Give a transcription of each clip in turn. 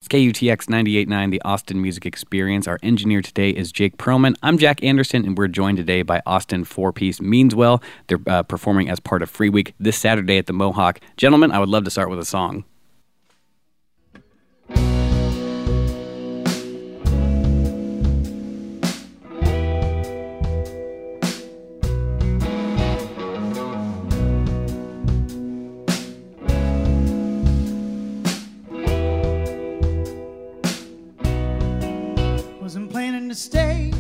KUTX 98.9, the Austin Music Experience. Our engineer today is Jake Perlman. I'm Jack Anderson, and we're joined today by Austin four-piece Meanswell. They're performing as part of Free Week this Saturday at the Mohawk. Gentlemen, I would love to start with a song. Wasn't planning to stay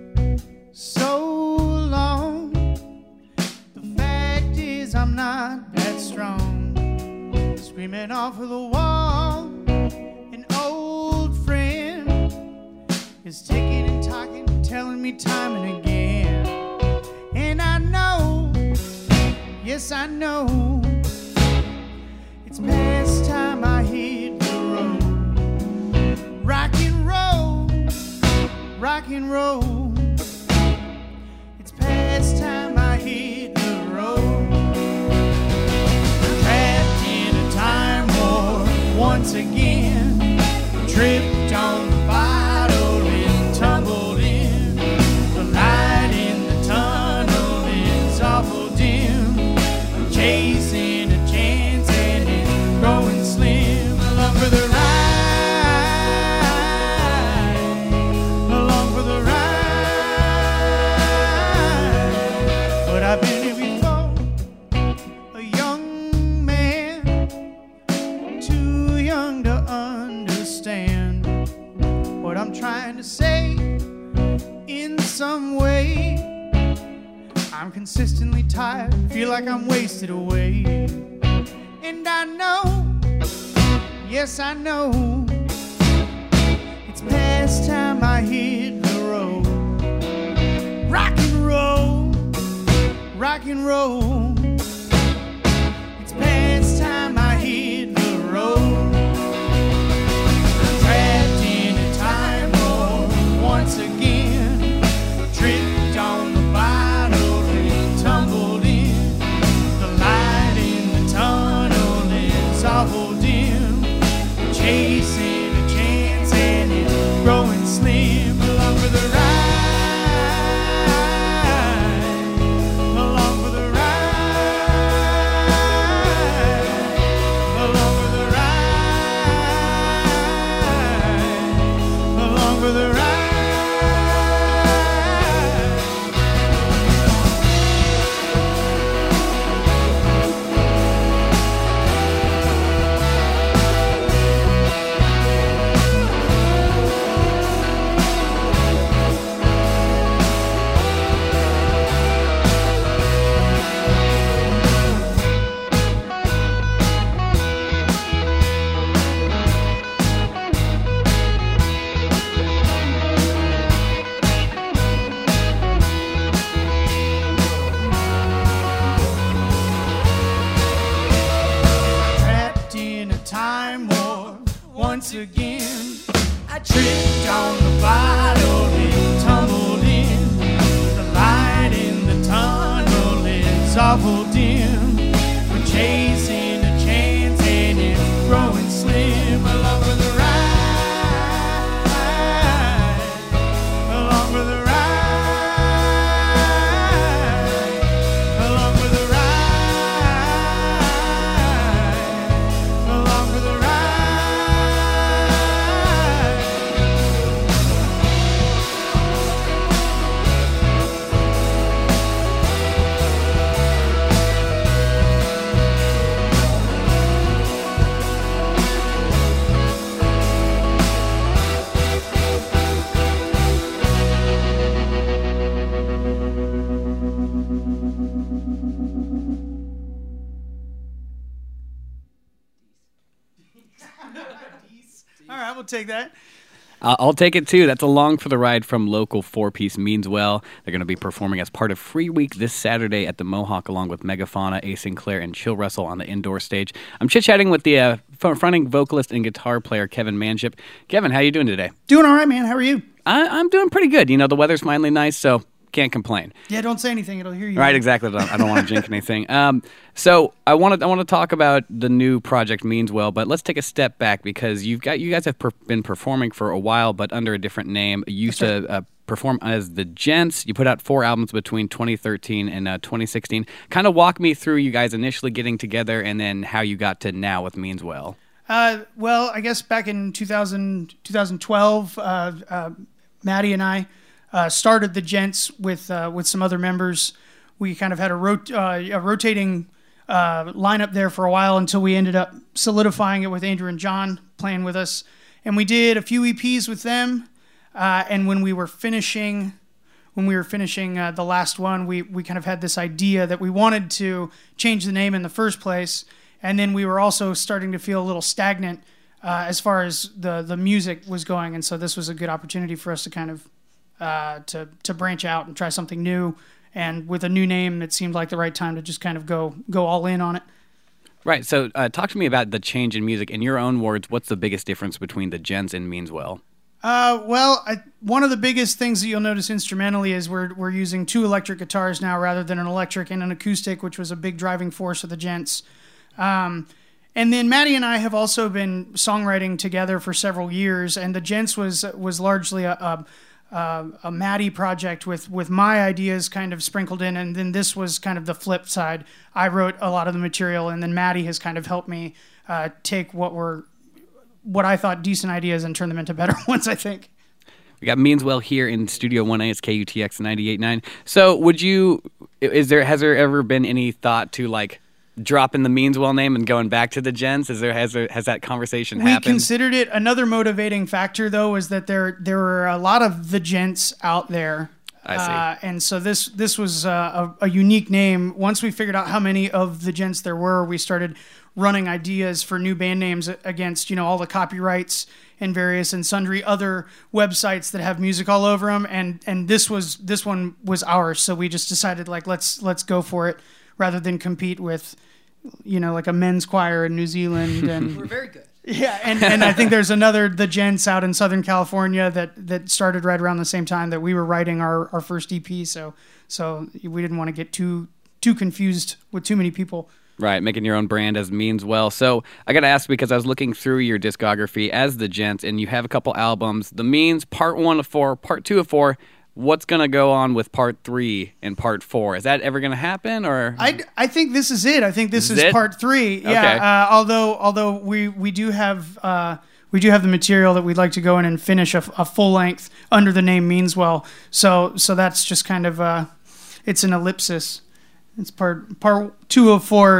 so long. The fact is I'm not that strong. Screaming off of the wall, an old friend is ticking and talking, telling me time and again. And I know, yes I know, it's past time I hit the road. Rock and roll, rock and roll. It's past time I hit the road. Trapped in a time war once again. Tripped on the bottle and tumbled in. The light in the tunnel is awful dim. I'm chasing a chance and it's growing slim. Along for the ride. I've been here before, a young man, too young to understand what I'm trying to say in some way. I'm consistently tired, feel like I'm wasted away. And I know, yes I know, it's past time I hit the road. Rock and roll, rock and roll. It's past time I hit the road. Trapped in a time war once again. Tripped on the bottle and tumbled in. The light in the tunnel is awful dim. Chasing a chance and it's growing slim. Along for the ride. Once again, I tripped on the bottle and tumbled in. The light in the tunnel is awful dim. We're chasing a chance and it's growing slim. Along for the ride, along for the ride, along for the ride, along for the ride. All right, we'll take that. I'll take it too. That's Along for the Ride from local four-piece Meanswell. They're going to be performing as part of Free Week this Saturday at the Mohawk, along with Megafauna, A. Sinclair, and Chill Russell on the indoor stage. I'm chit-chatting with the fronting vocalist and guitar player Kevin Manship. Kevin, how you doing today? Doing all right, man. How are you? I'm doing pretty good. You know, the weather's finally nice, so Can't complain. Yeah, don't say anything. It'll hear you. Right, exactly. I don't want to jinx anything. So I want to talk about the new project Means Well, but let's take a step back because you guys have been performing for a while, but under a different name. You used to perform as the Gents. You put out 4 albums between 2013 and 2016. Kind of walk me through you guys initially getting together and then how you got to now with Means Well. Well, I guess back in 2012, Maddie and I started the Gents with some other members. We kind of had a rotating lineup there for a while until we ended up solidifying it with Andrew and John playing with us. And we did a few EPs with them. And when we were finishing the last one, we kind of had this idea that we wanted to change the name in the first place. And then we were also starting to feel a little stagnant as far as the music was going. And so this was a good opportunity for us to kind of to branch out and try something new. And with a new name, it seemed like the right time to just kind of go all in on it. Right. So talk to me about the change in music. In your own words, what's the biggest difference between the Gents and Means Well? One of the biggest things that you'll notice instrumentally is we're using 2 electric guitars now rather than an electric and an acoustic, which was a big driving force of the Gents. And then Maddie and I have also been songwriting together for several years, and the Gents was largely a Maddie project with my ideas kind of sprinkled in, and then this was kind of the flip side. I wrote a lot of the material, and then Maddie has kind of helped me take what I thought decent ideas and turn them into better ones, I think. We got Means Well here in Studio 1A. It's KUTX 98.9. So has there ever been any thought to like dropping the Means Well name and going back to the Gents? Has that conversation happened? We considered it. Another motivating factor, though, was that there were a lot of the Gents out there. I see. And so this was a unique name. Once we figured out how many of the Gents there were, we started running ideas for new band names against, all the copyrights and various and sundry other websites that have music all over them. And this one was ours. So we just decided let's go for it rather than compete with, like a men's choir in New Zealand. And we're very good. Yeah. And I think there's the Gents out in Southern California that started right around the same time that we were writing our first EP. So we didn't want to get too confused with too many people. Right, making your own brand as Means Well. So I got to ask, because I was looking through your discography as the Gents, and you have a couple albums, The Means, Part 1 of 4, Part 2 of 4. What's going to go on with Part 3 and Part 4? Is that ever going to happen? Or I think this is it. I think this is Part 3. Yeah. Okay. Although we do have the material that we'd like to go in and finish a full length under the name Means Well. So that's just kind of it's an ellipsis. It's part 2 of 4 ...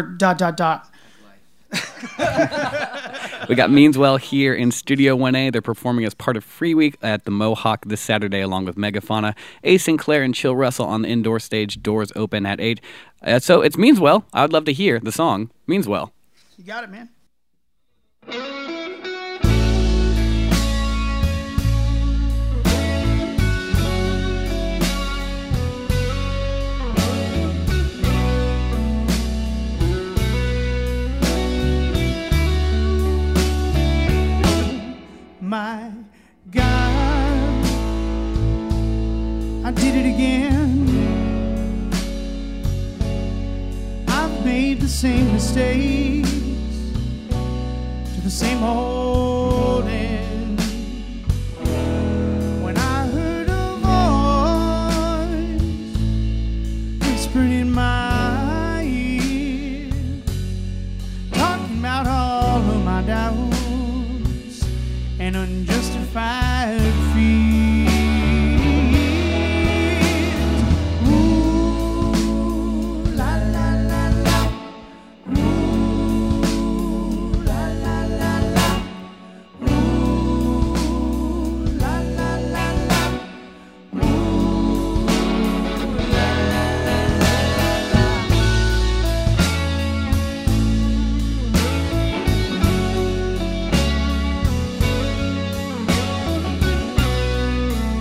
We got Means Well here in Studio 1A. They're performing as part of Free Week at the Mohawk this Saturday along with Megafauna, A. Sinclair, and Chill Russell on the indoor stage. Doors open at 8. So it's Means Well. I would love to hear the song Means Well. You got it, man. My God, I did it again. I've made the same mistakes to the same old end. When I heard a voice whispering in my ear, talking about all of my doubts and unjustified fears. Ooh, la la la la. Ooh, la la la la. Ooh, la la la la. Ooh, la la la la.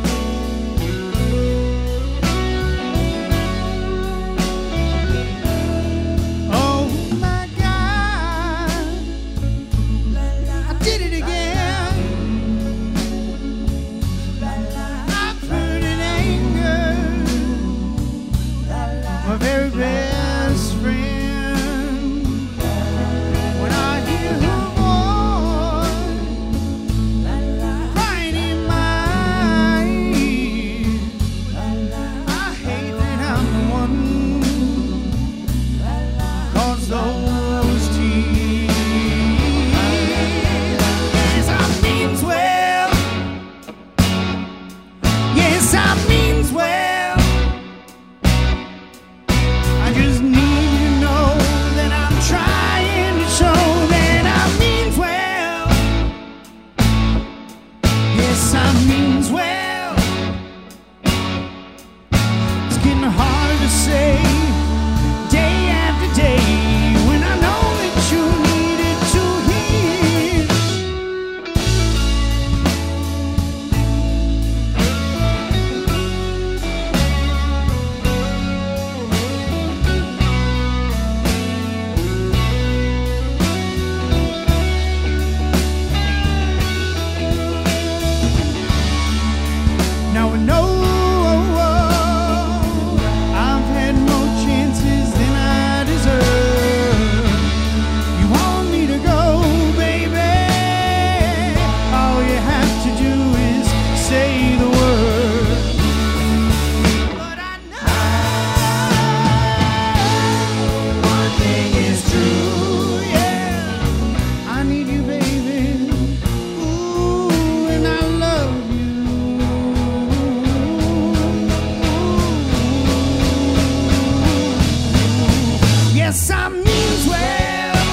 Yes, I means well. It's getting hard to say day after day when I know that you needed to hear. Now I know I've had more chances than I deserve. You want me to go, baby? All you have to do is say the word. But I know one thing is true, yeah. I need you, baby. Ooh, and I love you. Yes, I means well.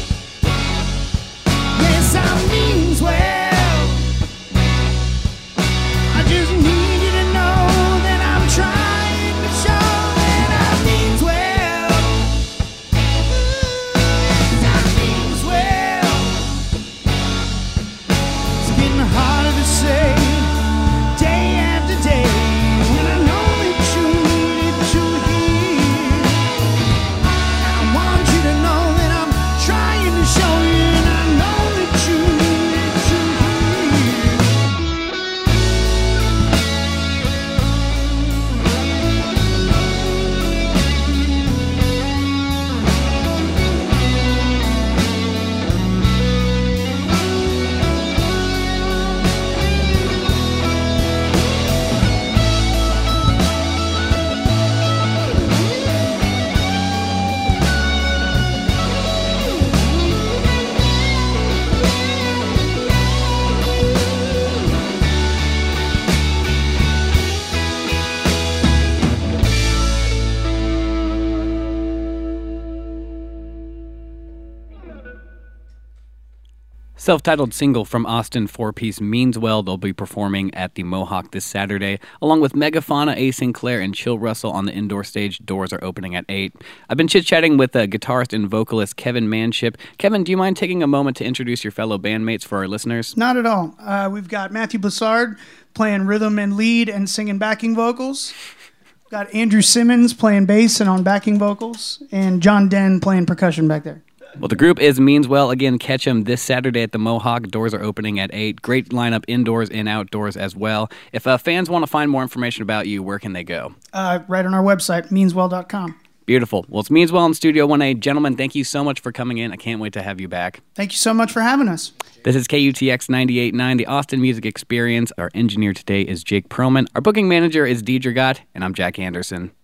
Yes, I means well. I just need you to know that I'm trying to show that I means well. Yes, I means well. It's getting harder to say day after day when I know that you needed to hear. I want you to know that I'm trying to show you, and I know that you needed to Self-titled single from Austin four-piece Means Well. They'll be performing at the Mohawk this Saturday, along with Megafauna, A. Sinclair, and Chill Russell on the indoor stage. Doors are opening at 8. I've been chit-chatting with guitarist and vocalist Kevin Manship. Kevin, do you mind taking a moment to introduce your fellow bandmates for our listeners? Not at all. We've got Matthew Blessard playing rhythm and lead and singing backing vocals. We've got Andrew Simmons playing bass and on backing vocals. And John Den playing percussion back there. Well, the group is Means Well. Again, catch them this Saturday at the Mohawk. Doors are opening at 8. Great lineup indoors and outdoors as well. If fans want to find more information about you, where can they go? Right on our website, meanswell.com. Beautiful. Well, it's Means Well in Studio 1A. Gentlemen, thank you so much for coming in. I can't wait to have you back. Thank you so much for having us. This is KUTX 98.9, the Austin Music Experience. Our engineer today is Jake Perlman. Our booking manager is Deidre Gott, and I'm Jack Anderson.